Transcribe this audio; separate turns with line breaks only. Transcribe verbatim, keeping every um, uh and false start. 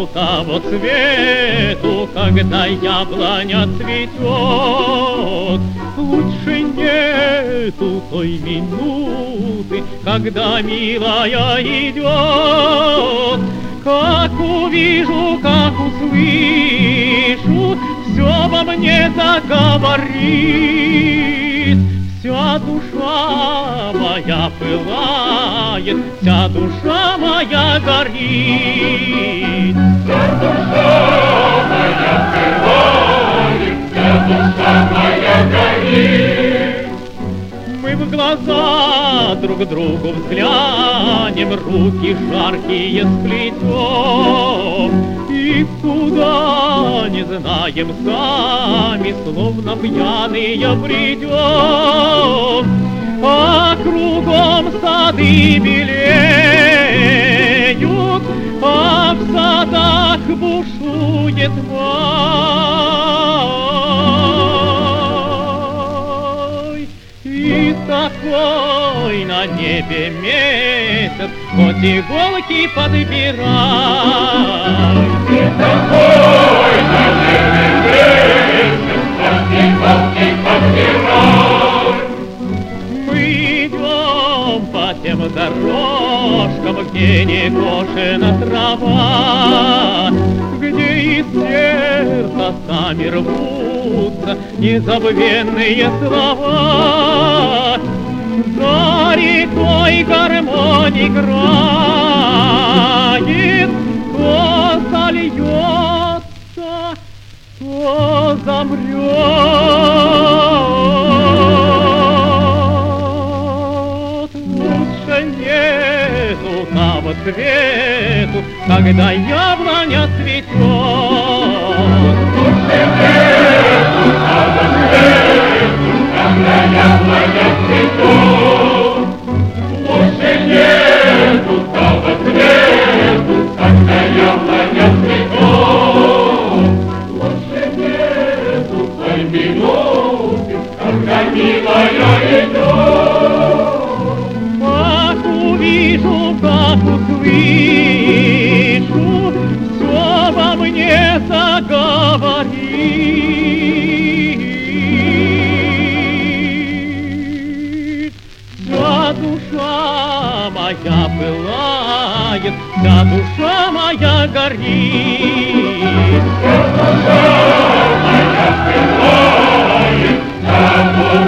нету того цвету, когда яблоня цветет. Лучше нету той минуты, когда милая идет. Как увижу, как услышу, все во мне заговорит. Вся душа моя пылает, вся душа моя горит.
Вся душа моя пылает, вся душа моя горит.
Мы в глаза друг другу взглянем, руки жаркие сплетем, и куда не знаем сами, словно пьяные бредем. А кругом сады белеют, а в садах бушует май. И такой на небе месяц, хоть иголки подбирай.
И такой на небе месяц, хоть иголки подбирай.
Мы идем по тем дорожкам, где не кошена трава, где из сердца сами рвутся незабвенные слова. За рекой гармонь играет, то зальется, то замрет. Лучше нету того цвету, когда яблоня цветет.
Лучше нету того цвету, когда яблоня цветет. Лучше нету того цвету, когда яблоня цветет. Лучше нету той минуты, когда милая идет.
Как увижу, как услышу, все во мне заговорит. Вся душа моя пылает, вся душа моя горит.
Вся душа моя пылает, вся душа